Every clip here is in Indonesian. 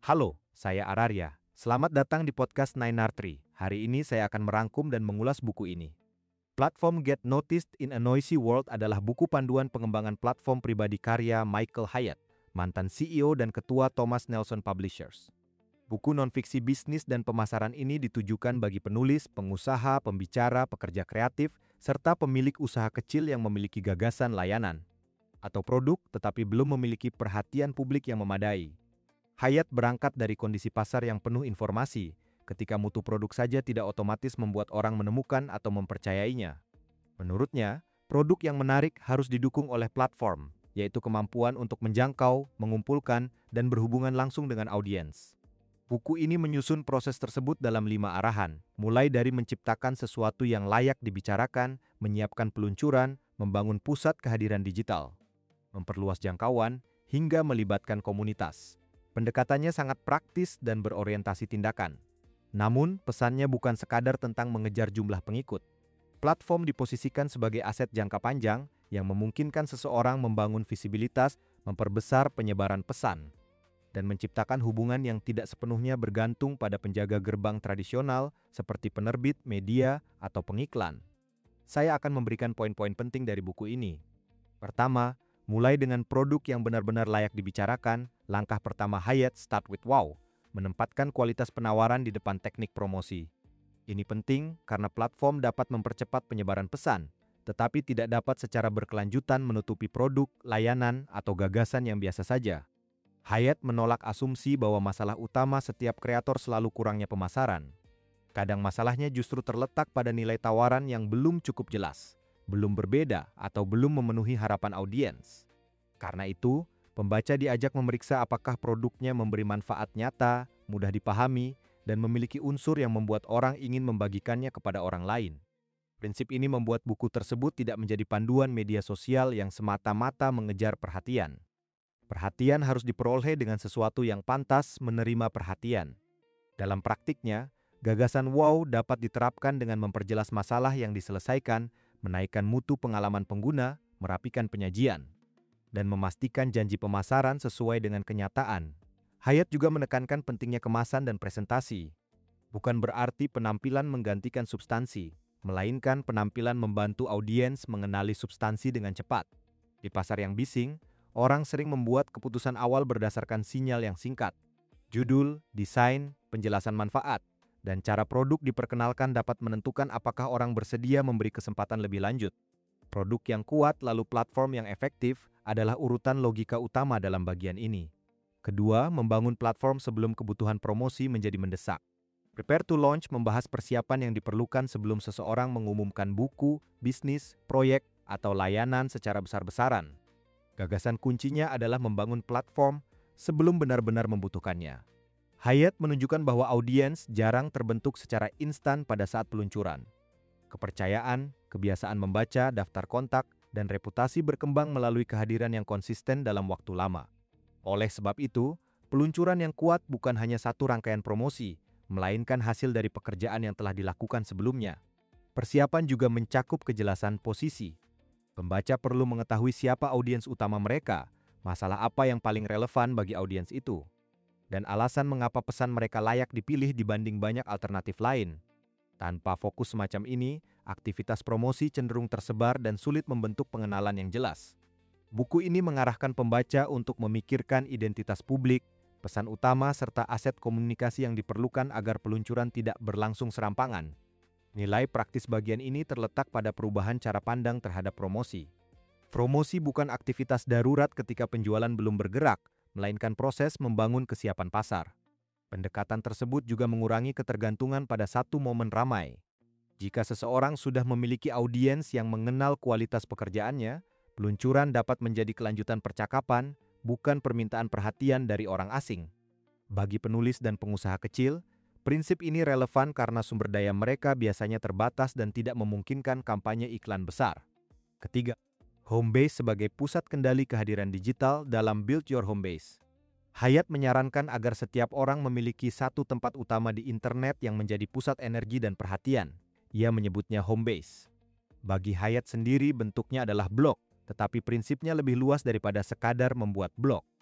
Halo, saya Araria. Selamat datang di podcast Nine Tree. Hari ini saya akan merangkum dan mengulas buku ini. Platform Get Noticed in a Noisy World adalah buku panduan pengembangan platform pribadi karya Michael Hyatt, mantan CEO dan ketua Thomas Nelson Publishers. Buku non-fiksi bisnis dan pemasaran ini ditujukan bagi penulis, pengusaha, pembicara, pekerja kreatif, serta pemilik usaha kecil yang memiliki gagasan layanan atau produk tetapi belum memiliki perhatian publik yang memadai. Hyatt berangkat dari kondisi pasar yang penuh informasi, ketika mutu produk saja tidak otomatis membuat orang menemukan atau mempercayainya. Menurutnya, produk yang menarik harus didukung oleh platform, yaitu kemampuan untuk menjangkau, mengumpulkan, dan berhubungan langsung dengan audiens. Buku ini menyusun proses tersebut dalam 5 arahan, mulai dari menciptakan sesuatu yang layak dibicarakan, menyiapkan peluncuran, membangun pusat kehadiran digital, memperluas jangkauan, hingga melibatkan komunitas. Pendekatannya sangat praktis dan berorientasi tindakan. Namun, pesannya bukan sekadar tentang mengejar jumlah pengikut. Platform diposisikan sebagai aset jangka panjang yang memungkinkan seseorang membangun visibilitas, memperbesar penyebaran pesan, dan menciptakan hubungan yang tidak sepenuhnya bergantung pada penjaga gerbang tradisional seperti penerbit, media, atau pengiklan. Saya akan memberikan poin-poin penting dari buku ini. Pertama, mulai dengan produk yang benar-benar layak dibicarakan. Langkah pertama Hyatt, Start with Wow, menempatkan kualitas penawaran di depan teknik promosi. Ini penting karena platform dapat mempercepat penyebaran pesan, tetapi tidak dapat secara berkelanjutan menutupi produk, layanan, atau gagasan yang biasa saja. Hyatt menolak asumsi bahwa masalah utama setiap kreator selalu kurangnya pemasaran. Kadang masalahnya justru terletak pada nilai tawaran yang belum cukup jelas, belum berbeda, atau belum memenuhi harapan audiens. Karena itu, pembaca diajak memeriksa apakah produknya memberi manfaat nyata, mudah dipahami, dan memiliki unsur yang membuat orang ingin membagikannya kepada orang lain. Prinsip ini membuat buku tersebut tidak menjadi panduan media sosial yang semata-mata mengejar perhatian. Perhatian harus diperoleh dengan sesuatu yang pantas menerima perhatian. Dalam praktiknya, gagasan wow dapat diterapkan dengan memperjelas masalah yang diselesaikan, menaikkan mutu pengalaman pengguna, merapikan penyajian, dan memastikan janji pemasaran sesuai dengan kenyataan. Hyatt juga menekankan pentingnya kemasan dan presentasi. Bukan berarti penampilan menggantikan substansi, melainkan penampilan membantu audiens mengenali substansi dengan cepat. Di pasar yang bising, orang sering membuat keputusan awal berdasarkan sinyal yang singkat. Judul, desain, penjelasan manfaat, dan cara produk diperkenalkan dapat menentukan apakah orang bersedia memberi kesempatan lebih lanjut. Produk yang kuat lalu platform yang efektif adalah urutan logika utama dalam bagian ini. Kedua, membangun platform sebelum kebutuhan promosi menjadi mendesak. Prepare to Launch membahas persiapan yang diperlukan sebelum seseorang mengumumkan buku, bisnis, proyek, atau layanan secara besar-besaran. Gagasan kuncinya adalah membangun platform sebelum benar-benar membutuhkannya. Hyatt menunjukkan bahwa audiens jarang terbentuk secara instan pada saat peluncuran. Kepercayaan, kebiasaan membaca, daftar kontak, dan reputasi berkembang melalui kehadiran yang konsisten dalam waktu lama. Oleh sebab itu, peluncuran yang kuat bukan hanya satu rangkaian promosi, melainkan hasil dari pekerjaan yang telah dilakukan sebelumnya. Persiapan juga mencakup kejelasan posisi. Pembaca perlu mengetahui siapa audiens utama mereka, masalah apa yang paling relevan bagi audiens itu, dan alasan mengapa pesan mereka layak dipilih dibanding banyak alternatif lain. Tanpa fokus semacam ini, aktivitas promosi cenderung tersebar dan sulit membentuk pengenalan yang jelas. Buku ini mengarahkan pembaca untuk memikirkan identitas publik, pesan utama, serta aset komunikasi yang diperlukan agar peluncuran tidak berlangsung serampangan. Nilai praktis bagian ini terletak pada perubahan cara pandang terhadap promosi. Promosi bukan aktivitas darurat ketika penjualan belum bergerak, melainkan proses membangun kesiapan pasar. Pendekatan tersebut juga mengurangi ketergantungan pada satu momen ramai. Jika seseorang sudah memiliki audiens yang mengenal kualitas pekerjaannya, peluncuran dapat menjadi kelanjutan percakapan, bukan permintaan perhatian dari orang asing. Bagi penulis dan pengusaha kecil, prinsip ini relevan karena sumber daya mereka biasanya terbatas dan tidak memungkinkan kampanye iklan besar. Ketiga, Homebase sebagai pusat kendali kehadiran digital dalam Build Your Homebase. Hyatt menyarankan agar setiap orang memiliki satu tempat utama di internet yang menjadi pusat energi dan perhatian. Ia menyebutnya home base. Bagi Hyatt sendiri bentuknya adalah blog, tetapi prinsipnya lebih luas daripada sekadar membuat blog.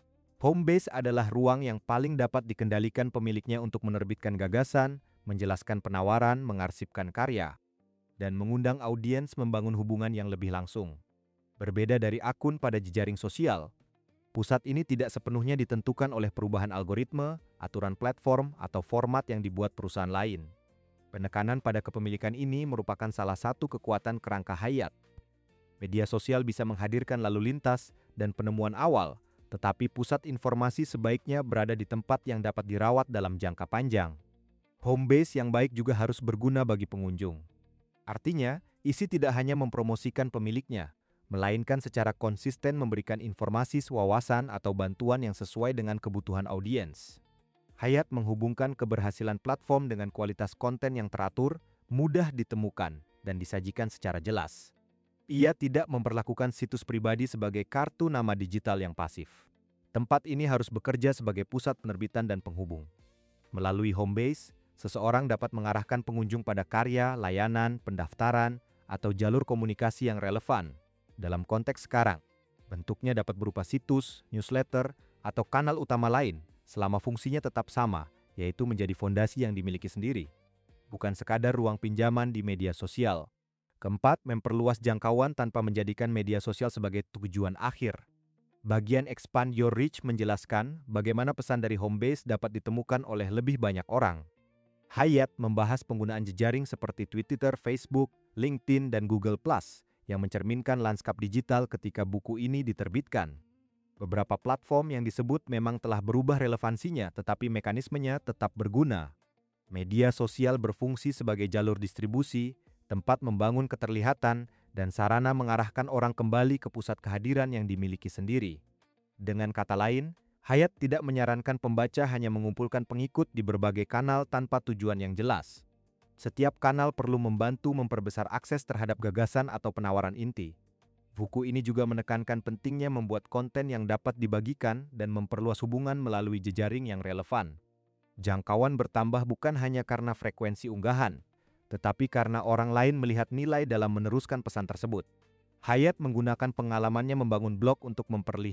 Homebase adalah ruang yang paling dapat dikendalikan pemiliknya untuk menerbitkan gagasan, menjelaskan penawaran, mengarsipkan karya, dan mengundang audiens membangun hubungan yang lebih langsung. Berbeda dari akun pada jejaring sosial, pusat ini tidak sepenuhnya ditentukan oleh perubahan algoritma, aturan platform, atau format yang dibuat perusahaan lain. Penekanan pada kepemilikan ini merupakan salah satu kekuatan kerangka Hayat. Media sosial bisa menghadirkan lalu lintas dan penemuan awal, tetapi pusat informasi sebaiknya berada di tempat yang dapat dirawat dalam jangka panjang. Homebase yang baik juga harus berguna bagi pengunjung. Artinya, isi tidak hanya mempromosikan pemiliknya, melainkan secara konsisten memberikan informasi, wawasan, atau bantuan yang sesuai dengan kebutuhan audiens. Hayat menghubungkan keberhasilan platform dengan kualitas konten yang teratur, mudah ditemukan, dan disajikan secara jelas. Ia tidak memperlakukan situs pribadi sebagai kartu nama digital yang pasif. Tempat ini harus bekerja sebagai pusat penerbitan dan penghubung. Melalui Homebase, seseorang dapat mengarahkan pengunjung pada karya, layanan, pendaftaran, atau jalur komunikasi yang relevan. Dalam konteks sekarang, bentuknya dapat berupa situs, newsletter, atau kanal utama lain, selama fungsinya tetap sama, yaitu menjadi fondasi yang dimiliki sendiri. Bukan sekadar ruang pinjaman di media sosial. Keempat, memperluas jangkauan tanpa menjadikan media sosial sebagai tujuan akhir. Bagian Expand Your Reach menjelaskan bagaimana pesan dari Homebase dapat ditemukan oleh lebih banyak orang. Hayat membahas penggunaan jejaring seperti Twitter, Facebook, LinkedIn, dan Google+, yang mencerminkan lanskap digital ketika buku ini diterbitkan. Beberapa platform yang disebut memang telah berubah relevansinya, tetapi mekanismenya tetap berguna. Media sosial berfungsi sebagai jalur distribusi, tempat membangun keterlihatan, dan sarana mengarahkan orang kembali ke pusat kehadiran yang dimiliki sendiri. Dengan kata lain, Hayat tidak menyarankan pembaca hanya mengumpulkan pengikut di berbagai kanal tanpa tujuan yang jelas. Setiap kanal perlu membantu memperbesar akses terhadap gagasan atau penawaran inti. Buku ini juga menekankan pentingnya membuat konten yang dapat dibagikan dan memperluas hubungan melalui jejaring yang relevan. Jangkauan bertambah bukan hanya karena frekuensi unggahan, tetapi karena orang lain melihat nilai dalam meneruskan pesan tersebut. Hayat menggunakan pengalamannya membangun blog untuk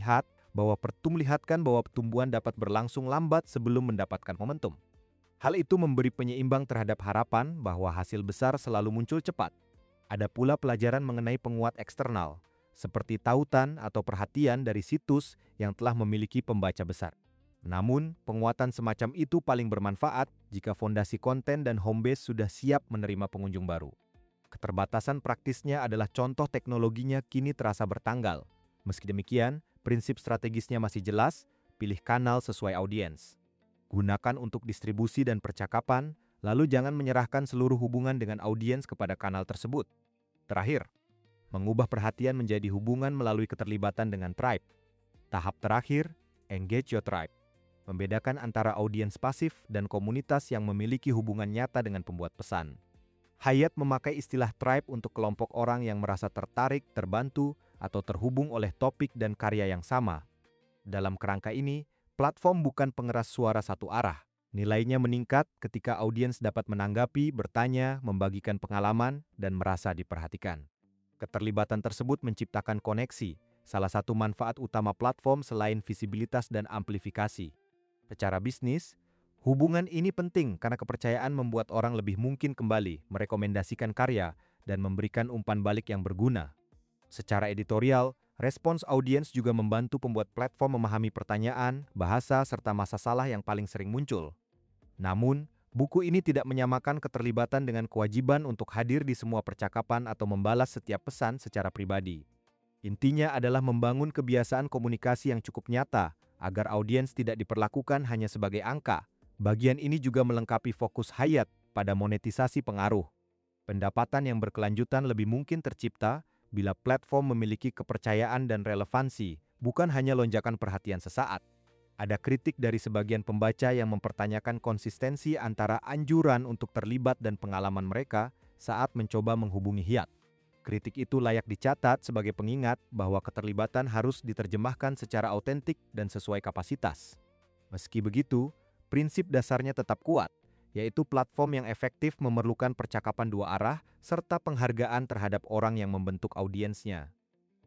memperlihatkan bahwa pertumbuhan dapat berlangsung lambat sebelum mendapatkan momentum. Hal itu memberi penyeimbang terhadap harapan bahwa hasil besar selalu muncul cepat. Ada pula pelajaran mengenai penguat eksternal, seperti tautan atau perhatian dari situs yang telah memiliki pembaca besar. Namun, penguatan semacam itu paling bermanfaat jika fondasi konten dan Homebase sudah siap menerima pengunjung baru. Keterbatasan praktisnya adalah contoh teknologinya kini terasa bertanggal. Meski demikian, prinsip strategisnya masih jelas, pilih kanal sesuai audiens. Gunakan untuk distribusi dan percakapan, lalu jangan menyerahkan seluruh hubungan dengan audiens kepada kanal tersebut. Terakhir, mengubah perhatian menjadi hubungan melalui keterlibatan dengan tribe. Tahap terakhir, engage your tribe. Membedakan antara audiens pasif dan komunitas yang memiliki hubungan nyata dengan pembuat pesan. Hayat memakai istilah tribe untuk kelompok orang yang merasa tertarik, terbantu, atau terhubung oleh topik dan karya yang sama. Dalam kerangka ini, platform bukan pengeras suara satu arah. Nilainya meningkat ketika audiens dapat menanggapi, bertanya, membagikan pengalaman, dan merasa diperhatikan. Keterlibatan tersebut menciptakan koneksi, salah satu manfaat utama platform selain visibilitas dan amplifikasi. Secara bisnis, hubungan ini penting karena kepercayaan membuat orang lebih mungkin kembali merekomendasikan karya dan memberikan umpan balik yang berguna. Secara editorial, respons audiens juga membantu pembuat platform memahami pertanyaan, bahasa, serta masalah yang paling sering muncul. Namun, buku ini tidak menyamakan keterlibatan dengan kewajiban untuk hadir di semua percakapan atau membalas setiap pesan secara pribadi. Intinya adalah membangun kebiasaan komunikasi yang cukup nyata, agar audiens tidak diperlakukan hanya sebagai angka. Bagian ini juga melengkapi fokus Hayat pada monetisasi pengaruh. Pendapatan yang berkelanjutan lebih mungkin tercipta bila platform memiliki kepercayaan dan relevansi, bukan hanya lonjakan perhatian sesaat. Ada kritik dari sebagian pembaca yang mempertanyakan konsistensi antara anjuran untuk terlibat dan pengalaman mereka saat mencoba menghubungi Hayat. Kritik itu layak dicatat sebagai pengingat bahwa keterlibatan harus diterjemahkan secara autentik dan sesuai kapasitas. Meski begitu, prinsip dasarnya tetap kuat, yaitu platform yang efektif memerlukan percakapan dua arah serta penghargaan terhadap orang yang membentuk audiensnya.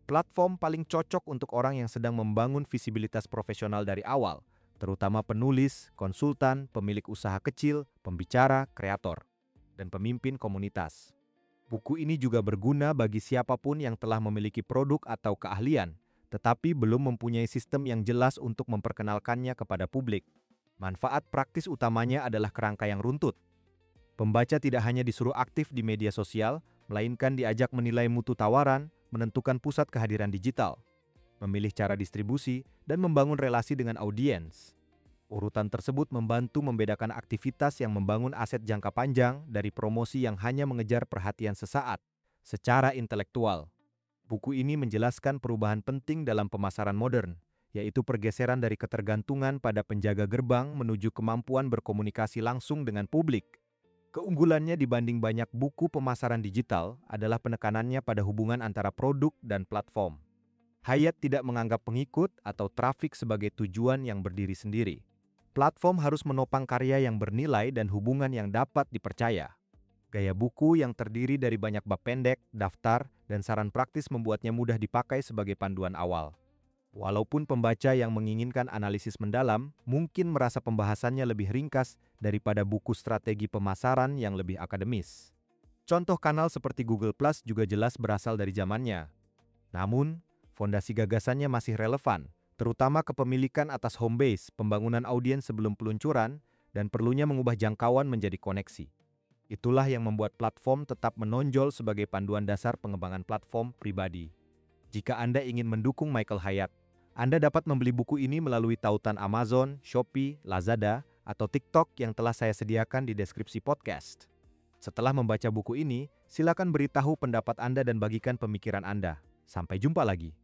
Platform paling cocok untuk orang yang sedang membangun visibilitas profesional dari awal, terutama penulis, konsultan, pemilik usaha kecil, pembicara, kreator, dan pemimpin komunitas. Buku ini juga berguna bagi siapapun yang telah memiliki produk atau keahlian, tetapi belum mempunyai sistem yang jelas untuk memperkenalkannya kepada publik. Manfaat praktis utamanya adalah kerangka yang runtut. Pembaca tidak hanya disuruh aktif di media sosial, melainkan diajak menilai mutu tawaran, menentukan pusat kehadiran digital, memilih cara distribusi, dan membangun relasi dengan audiens. Urutan tersebut membantu membedakan aktivitas yang membangun aset jangka panjang dari promosi yang hanya mengejar perhatian sesaat, secara intelektual. Buku ini menjelaskan perubahan penting dalam pemasaran modern, yaitu pergeseran dari ketergantungan pada penjaga gerbang menuju kemampuan berkomunikasi langsung dengan publik. Keunggulannya dibanding banyak buku pemasaran digital adalah penekanannya pada hubungan antara produk dan platform. Hayat tidak menganggap pengikut atau trafik sebagai tujuan yang berdiri sendiri. Platform harus menopang karya yang bernilai dan hubungan yang dapat dipercaya. Gaya buku yang terdiri dari banyak bab pendek, daftar, dan saran praktis membuatnya mudah dipakai sebagai panduan awal. Walaupun pembaca yang menginginkan analisis mendalam mungkin merasa pembahasannya lebih ringkas daripada buku strategi pemasaran yang lebih akademis. Contoh kanal seperti Google Plus juga jelas berasal dari zamannya. Namun, fondasi gagasannya masih relevan, terutama kepemilikan atas home base, pembangunan audiens sebelum peluncuran, dan perlunya mengubah jangkauan menjadi koneksi. Itulah yang membuat platform tetap menonjol sebagai panduan dasar pengembangan platform pribadi. Jika Anda ingin mendukung Michael Hyatt, Anda dapat membeli buku ini melalui tautan Amazon, Shopee, Lazada, atau TikTok yang telah saya sediakan di deskripsi podcast. Setelah membaca buku ini, silakan beritahu pendapat Anda dan bagikan pemikiran Anda. Sampai jumpa lagi.